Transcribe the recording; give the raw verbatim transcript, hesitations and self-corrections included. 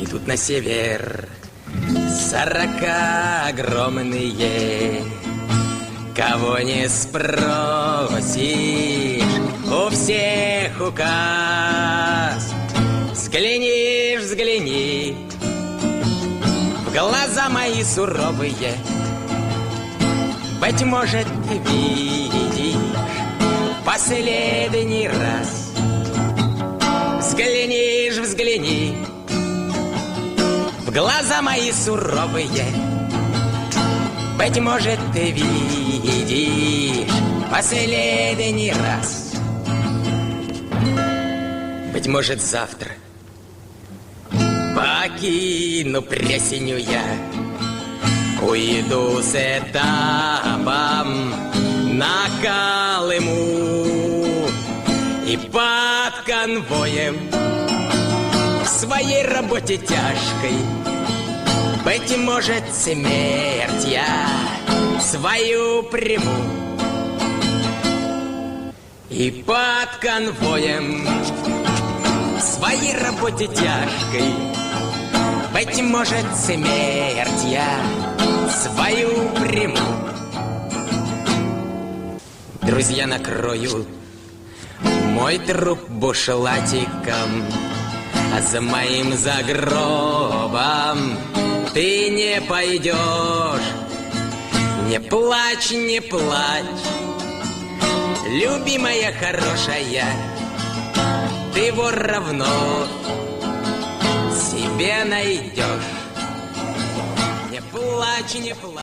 идут на север сорока огромные. Кого не спросишь, у всех указ. Взгляни, взгляни в глаза мои суровые, быть может, ты видишь последний раз. Взгляни, взгляни в глаза мои суровые, быть может, ты видишь последний раз. Быть может, завтра покину Пресенью я, уйду с этапом на Колыму и под конвоем в своей работе тяжкой, быть может, смерть я свою приму. И под конвоем в своей работе тяжкой, быть может, смерть я свою приму. Друзья накроют мой труп бушлатиком, а за моим загробом ты не пойдешь. Не плачь, не плачь, любимая хорошая, ты его равно себе найдешь. Не плачь, не плачь.